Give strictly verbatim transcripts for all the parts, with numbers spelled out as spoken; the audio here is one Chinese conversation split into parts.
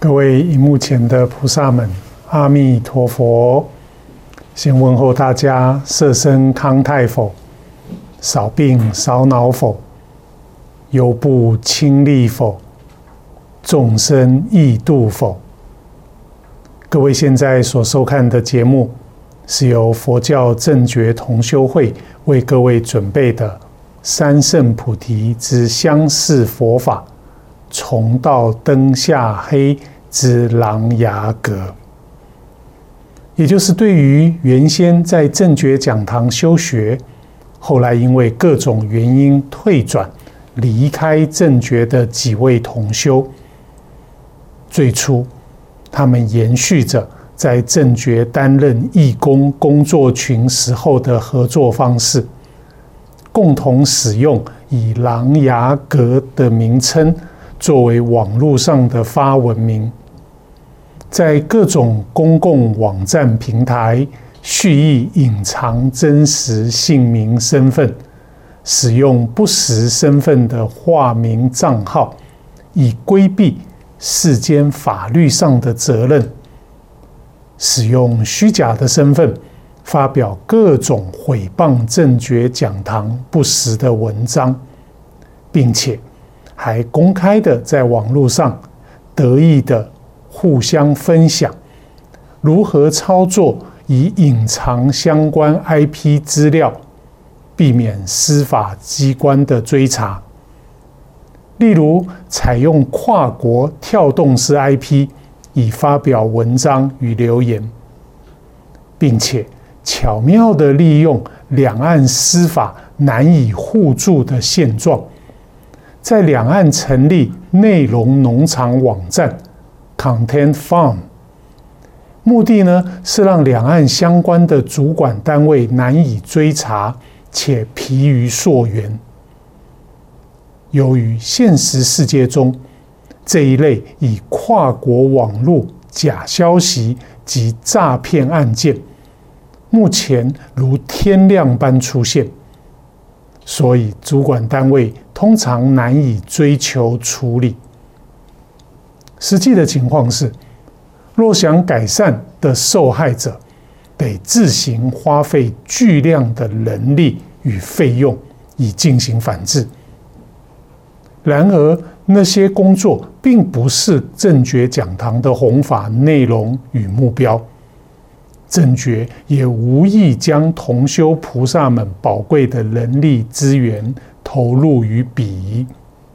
各位荧幕前的菩萨们，阿弥陀佛！先问候大家：色身康泰否？少病少恼否？忧怖轻利否？众生易度否？各位现在所收看的节目，是由佛教正觉同修会为各位准备的三圣菩提之相似佛法，重到灯下黑之琅琊阁。也就是对于原先在正觉讲堂修学，后来因为各种原因退转离开正觉的几位同修，最初他们延续着在正觉担任义工工作群时候的合作方式，共同使用以琅琊阁的名称作为网络上的发文名，在各种公共网站平台蓄意隐藏真实姓名身份，使用不实身份的化名账号，以规避世间法律上的责任，使用虚假的身份发表各种毁谤正觉讲堂不实的文章，并且还公开的在网络上得意的互相分享如何操作以隐藏相关 I P 资料，避免司法机关的追查。例如采用跨国跳动式 I P 以发表文章与留言，并且巧妙地利用两岸司法难以互助的现状，在两岸成立内容农场网站 Content Farm， 目的呢是让两岸相关的主管单位难以追查且疲于溯源。由于现实世界中这一类以跨国网络假消息及诈骗案件目前如天亮般出现，所以主管单位通常难以追求处理。实际的情况是，若想改善的受害者得自行花费巨量的人力与费用以进行反制。然而，那些工作并不是正觉讲堂的弘法内容与目标，正觉也无意将同修菩萨们宝贵的人力资源投入于彼。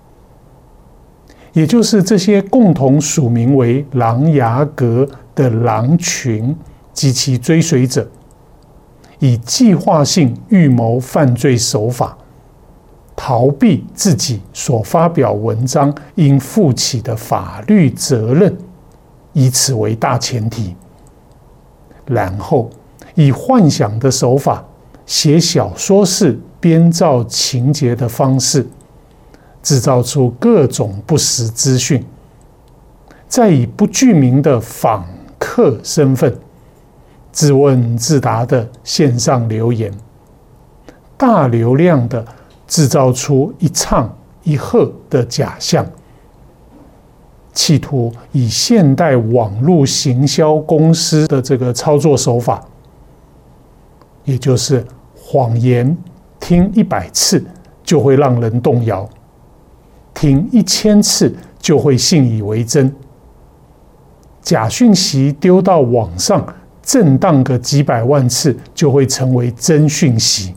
也就是这些共同署名为琅琊阁的狼群及其追随者，以计划性预谋犯罪手法，逃避自己所发表文章应负起的法律责任，以此为大前提，然后以幻想的手法，写小说式编造情节的方式，制造出各种不实资讯，再以不具名的访客身份，自问自答的线上留言，大流量的制造出一唱一和的假象，企图以现代网络行销公司的这个操作手法，也就是谎言听一百次就会让人动摇，听一千次就会信以为真，假讯息丢到网上震荡个几百万次就会成为真讯息。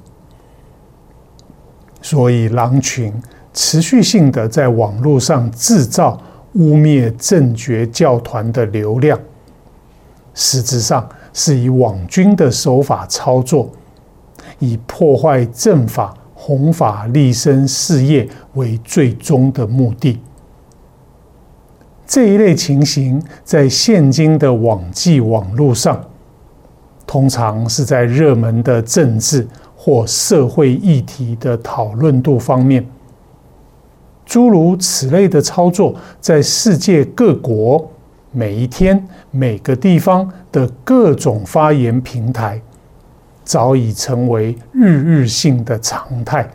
所以狼群持续性的在网络上制造污蔑正觉教团的流量，实质上是以网军的手法操作，以破坏正法弘法利生事业为最终的目的。这一类情形在现今的网际网络上，通常是在热门的政治或社会议题的讨论度方面，诸如此类的操作，在世界各国每一天每个地方的各种发言平台，早已成为日日性的常态。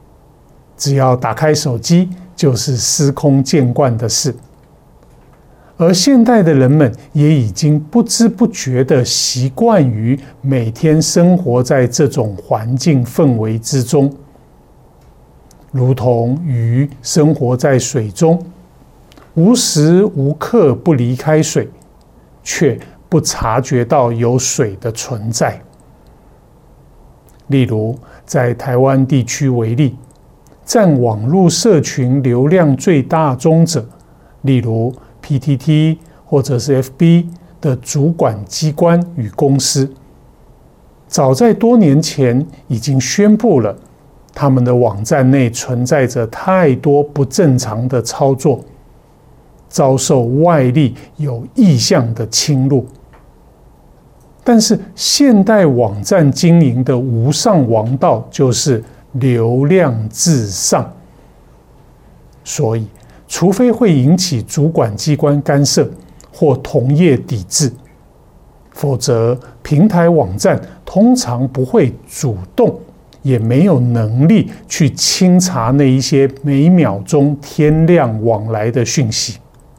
只要打开手机，就是司空见惯的事。 而现代的人们也已经不知不觉地习惯于每天生活在这种环境氛围之中，如同鱼生活在水中，无时无刻不离开水，却不察觉到有水的存在。例如，在台湾地区为例，占网络社群流量最大宗者，例如 P T T 或者是 F B 的主管机关与公司，早在多年前已经宣布了，他们的网站内存在着太多不正常的操作，遭受外力有意向的侵入。但是现代网站经营的无上王道就是流量至上，所以除非会引起主管机关干涉或同业抵制，否则平台网站通常不会主动，也没有能力去清查那一些每秒钟天量往来的讯息。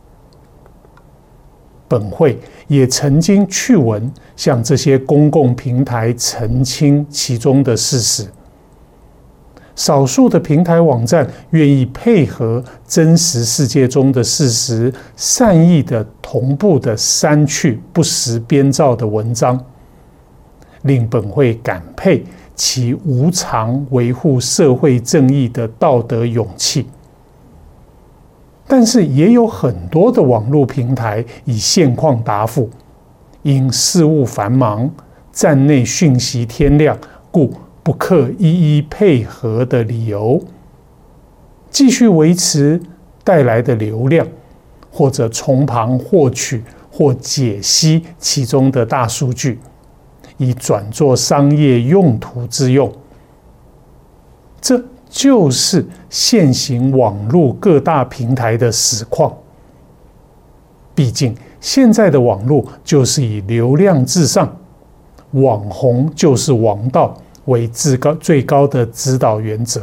本会也曾经去文向这些公共平台澄清其中的事实。少数的平台网站愿意配合真实世界中的事实，善意的同步的删去不实编造的文章，令本会感佩其无偿维护社会正义的道德勇气。但是也有很多的网络平台以现况答复，因事务繁忙、站内讯息天量，故不可一一配合的理由，继续维持带来的流量，或者从旁获取或解析其中的大数据，以转作商业用途之用。这就是现行网络各大平台的实况。毕竟现在的网络就是以流量至上，网红就是王道为至高最高的指导原则。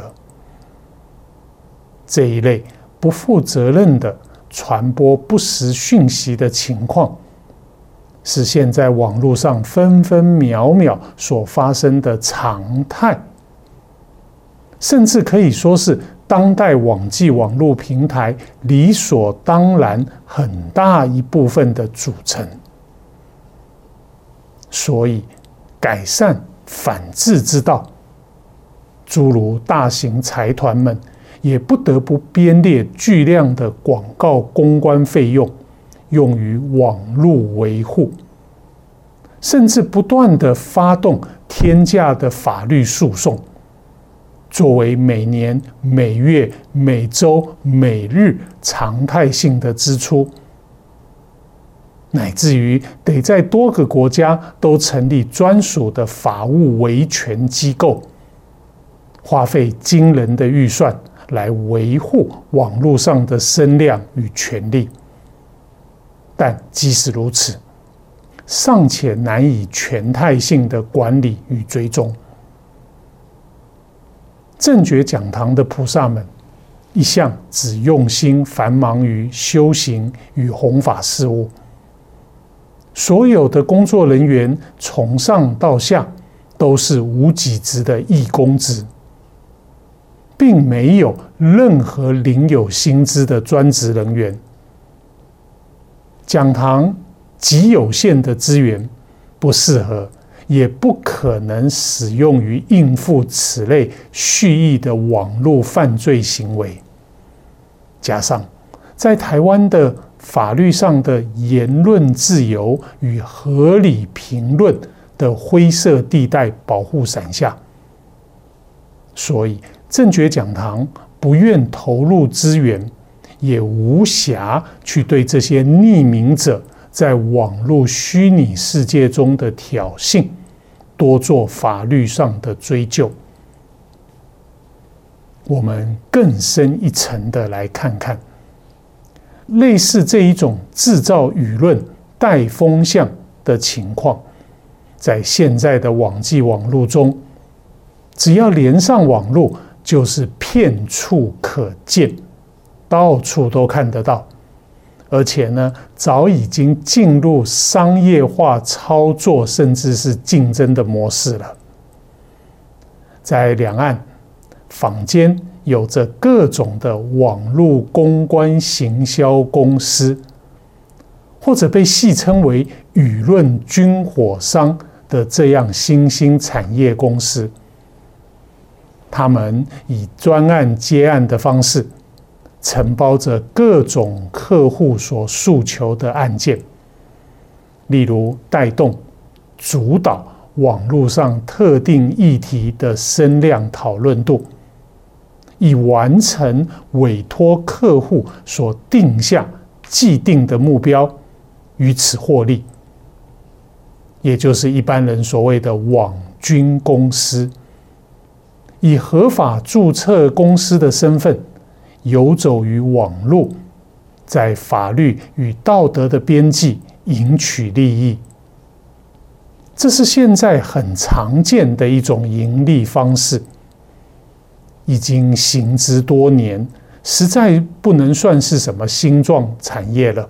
这一类不负责任的传播不实讯息的情况，是现在网络上分分秒秒所发生的常态，甚至可以说是当代网际网络平台理所当然很大一部分的组成。所以，改善反制之道，诸如大型财团们也不得不编列巨量的广告公关费用，用于网络维护，甚至不断的发动天价的法律诉讼，作为每年、每月、每周、每日常态性的支出，乃至于得在多个国家都成立专属的法务维权机构，花费惊人的预算来维护网络上的声量与权利。但即使如此，尚且难以全态性的管理与追踪。正觉讲堂的菩萨们一向只用心繁忙于修行与弘法事务，所有的工作人员从上到下都是无给职的义工职，并没有任何领有薪资的专职人员。讲堂极有限的资源，不适合也不可能使用于应付此类蓄意的网络犯罪行为。加上在台湾的法律上的言论自由与合理评论的灰色地带保护伞下，所以正觉讲堂不愿投入资源，也无暇去对这些匿名者在网络虚拟世界中的挑衅多做法律上的追究。我们更深一层的来看看，类似这一种制造舆论、带风向的情况，在现在的网际网络中，只要连上网络，就是片处可见，到处都看得到。 而且呢，早已经进入商业化操作，甚至是竞争的模式了。在两岸坊间有着各种的网络公关行销公司，或者被戏称为舆论军火商的这样新兴产业公司，他们以专案接案的方式，承包着各种客户所诉求的案件，例如带动、主导网络上特定议题的声量讨论度，以完成委托客户所定下既定的目标，于此获利，也就是一般人所谓的网军公司，以合法注册公司的身份游走于网络，在法律与道德的边际赢取利益。这是现在很常见的一种盈利方式，已经行之多年，实在不能算是什么新创产业了。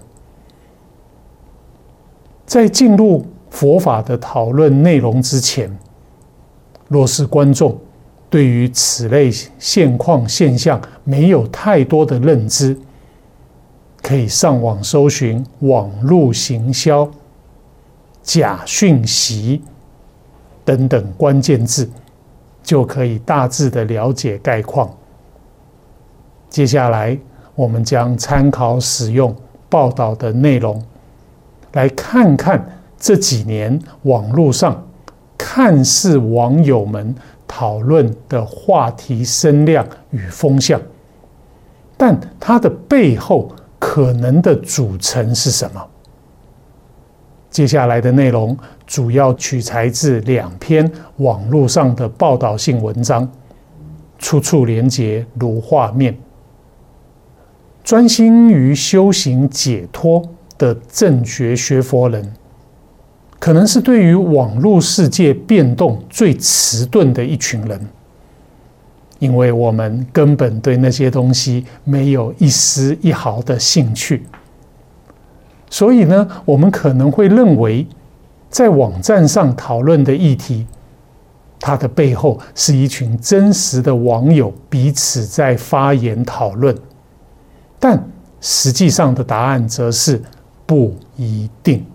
在进入佛法的讨论内容之前，若是观众对于此类现况现象没有太多的认知，可以上网搜寻网络行销、假讯息等等关键字，就可以大致的了解概况。接下来我们将参考使用报道的内容，来看看这几年网络上看似网友们讨论的话题声量与风向，但它的背后可能的组成是什么？接下来的内容主要取材自两篇网络上的报道性文章，出处连结如画面。专心于修行解脱的正觉学佛人，可能是对于网络世界变动最迟钝的一群人，因为我们根本对那些东西没有一丝一毫的兴趣。所以呢，我们可能会认为，在网站上讨论的议题，它的背后是一群真实的网友彼此在发言讨论，但实际上的答案则是不一定。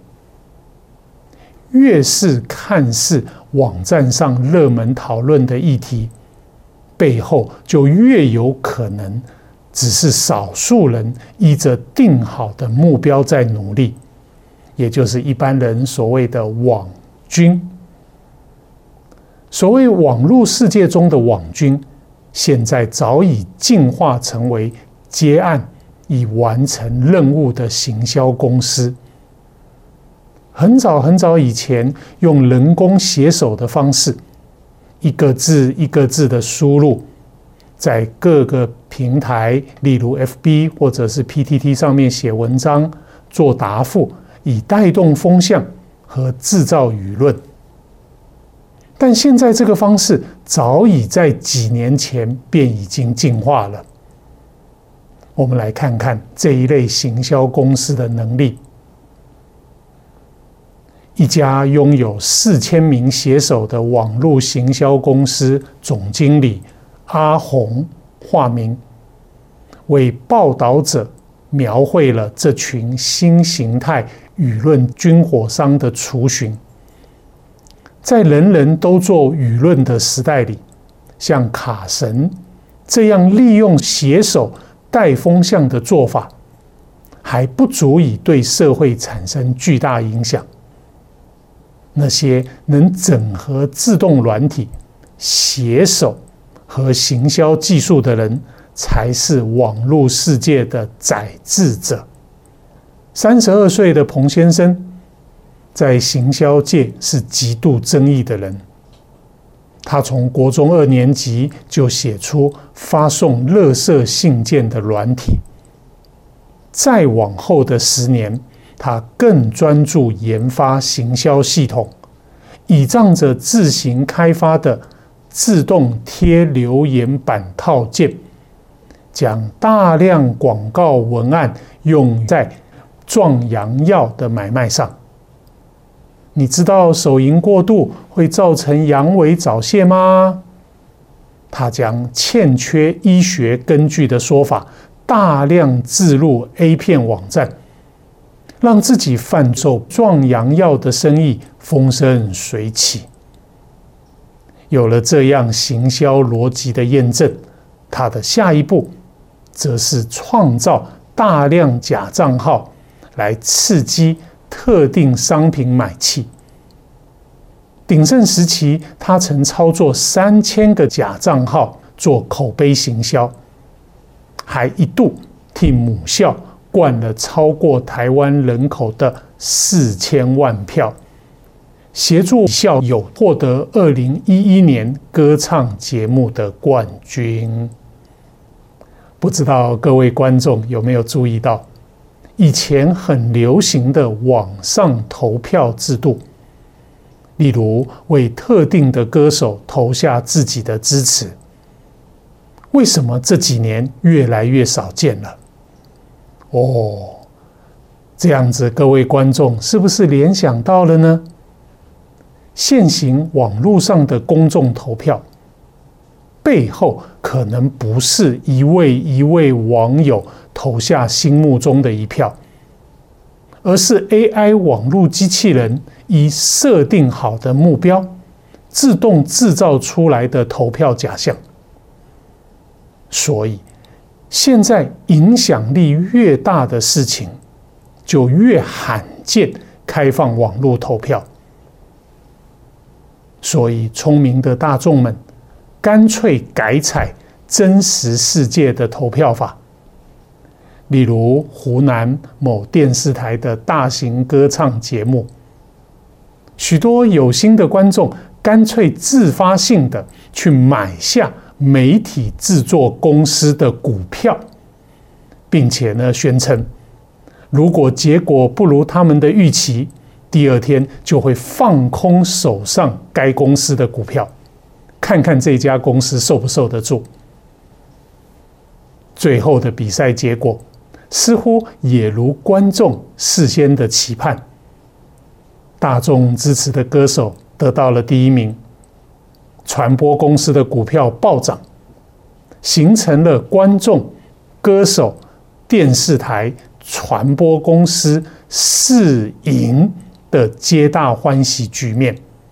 越是看似网站上热门讨论的议题，背后就越有可能只是少数人依着定好的目标在努力，也就是一般人所谓的网军。所谓网络世界中的网军，现在早已进化成为接案以完成任务的行销公司。很早很早以前，用人工写手的方式，一个字一个字的输入，在各个平台，例如 F B 或者是 P T T 上面写文章做答复，以带动风向和制造舆论。但现在这个方式早已在几年前便已经进化了。我们来看看这一类行销公司的能力。一家拥有四千名写手的网络行销公司总经理阿红化名，为报道者描绘了这群新形态舆论军火商的雏形。在人人都做舆论的时代里，像卡神这样利用写手带风向的做法，还不足以对社会产生巨大影响。那些能整合自动软体、写手和行销技术的人，才是网络世界的宰制者。三十二岁的彭先生，在行销界是极度争议的人。他从国中二年级就写出发送垃圾信件的软体，再往后的十年，他更专注研发行销系统，倚仗着自行开发的自动贴留言板套件，将大量广告文案用在壮阳药的买卖上。你知道手淫过度会造成阳痿早泄吗？他将欠缺医学根据的说法大量置入 A 片网站，让自己贩售壮阳药的生意风生水起。有了这样行销逻辑的验证，他的下一步则是创造大量假账号来刺激特定商品买气。鼎盛时期，他曾操作三千个假账号做口碑行销，还一度替母校灌了超过台湾人口的四千万票，协助校友获得二零一一年歌唱节目的冠军。不知道各位观众有没有注意到，以前很流行的网上投票制度，例如为特定的歌手投下自己的支持，为什么这几年越来越少见了？哦，这样子各位观众是不是联想到了呢？现行网络上的公众投票背后，可能不是一位一位网友投下心目中的一票，而是 A I 网络机器人以设定好的目标，自动制造出来的投票假象。所以，现在影响力越大的事情，就越罕见开放网络投票。所以，聪明的大众们干脆改采真实世界的投票法。例如湖南某电视台的大型歌唱节目，许多有心的观众干脆自发性的去买下媒体制作公司的股票，并且呢宣称，如果结果不如他们的预期，第二天就会放空手上该公司的股票，看看这家公司受不受得住。最后的比赛结果似乎也如观众事先的期盼，大众支持的歌手得到了第一名，传播公司的股票暴涨，形成了观众、歌手、电视台、传播公司四赢的皆大欢喜局面。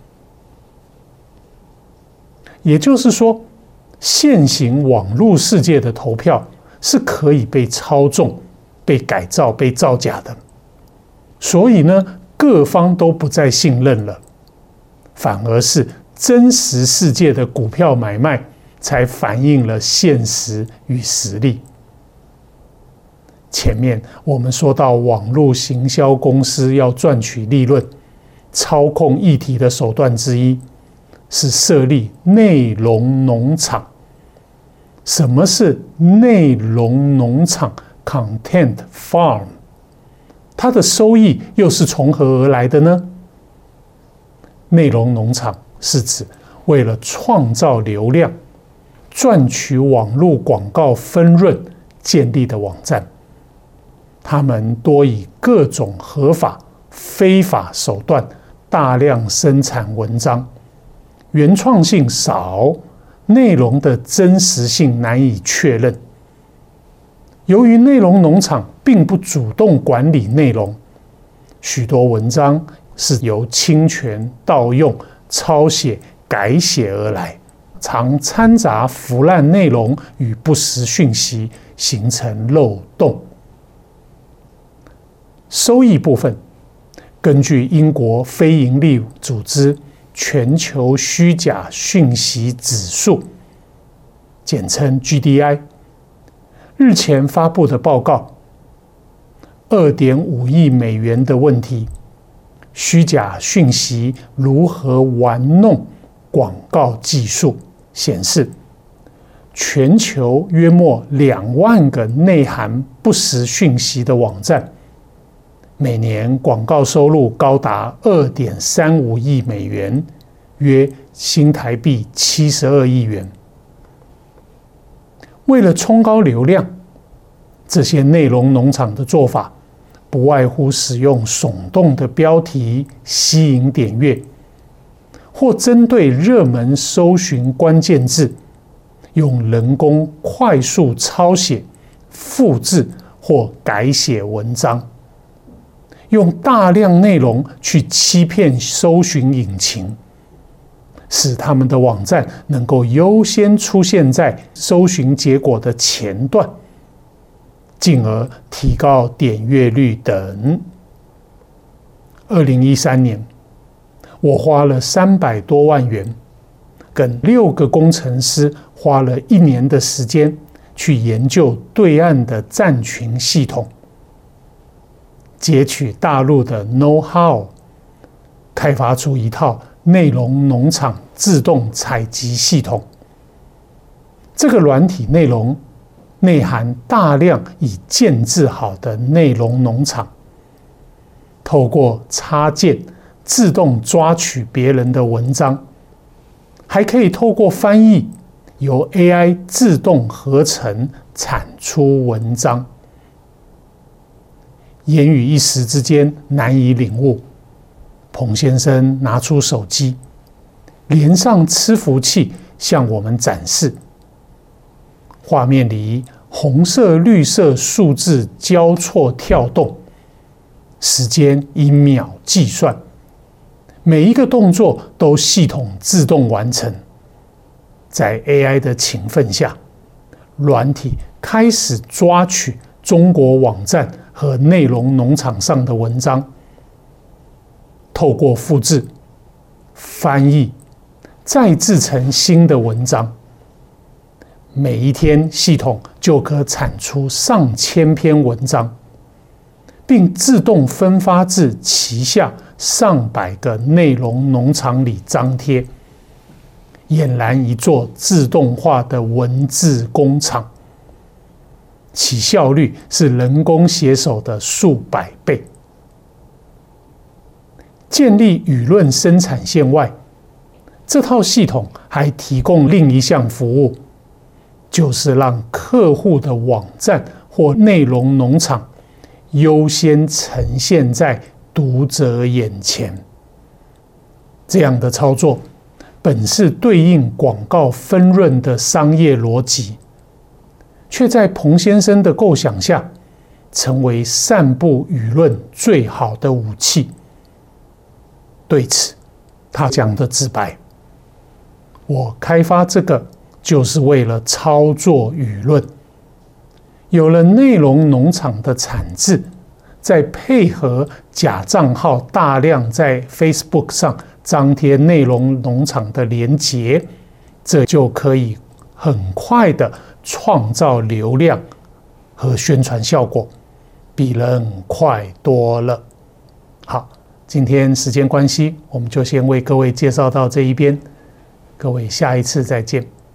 也就是说，现行网络世界的投票是可以被操纵、被改造、被造假的，所以呢，各方都不再信任了，反而是真实世界的股票买卖才反映了现实与实力。前面我们说到，网络行销公司要赚取利润，操控议题的手段之一是设立内容农场。什么是内容农场 （Content Farm）？ 它的收益又是从何而来的呢？内容农场是指为了创造流量、赚取网络广告分润建立的网站。他们多以各种合法、非法手段大量生产文章，原创性少，内容的真实性难以确认。由于内容农场并不主动管理内容，许多文章是由侵权、盗用、抄写、改写而来，常掺杂腐烂内容与不实讯息，形成漏洞。收益部分，根据英国非营利组织全球虚假讯息指数，简称 G D I， 日前发布的报告， 二点五亿美元的问题，虚假讯息如何玩弄广告技术显示，全球约莫两万个内含不实讯息的网站，每年广告收入高达 二点三五亿美元，约新台币七十二亿元。为了冲高流量，这些内容农场的做法不外乎使用耸动的标题吸引点阅，或针对热门搜寻关键字，用人工快速抄写、复制或改写文章，用大量内容去欺骗搜寻引擎，使他们的网站能够优先出现在搜寻结果的前段，进而提高点阅率等。二零一三年，我花了三百多万元，跟六个工程师花了一年的时间去研究对岸的站群系统，截取大陆的 know-how， 开发出一套内容农场自动采集系统。这个软体内容内含大量已建制好的内容农场，透过插件自动抓取别人的文章，还可以透过翻译由 A I 自动合成产出文章。言语一时之间难以领悟，彭先生拿出手机，连上伺服器向我们展示。画面里红色、绿色数字交错跳动，时间以秒计算，每一个动作都系统自动完成。在 A I 的勤奋下，软体开始抓取中国网站和内容农场上的文章，透过复制、翻译，再制成新的文章。每一天，系统就可产出上千篇文章，并自动分发至旗下上百个内容农场里张贴，俨然一座自动化的文字工厂，其效率是人工写手的数百倍。建立舆论生产线外，这套系统还提供另一项服务，就是让客户的网站或内容农场优先呈现在读者眼前。这样的操作本是对应广告分润的商业逻辑，却在彭先生的构想下，成为散布舆论最好的武器。对此，他讲得直白：我开发这个就是为了操作舆论。有了内容农场的产制，再配合假账号大量在 Facebook 上张贴内容农场的连结，这就可以很快的创造流量和宣传效果，比人快多了。好，今天时间关系，我们就先为各位介绍到这一边，各位下一次再见。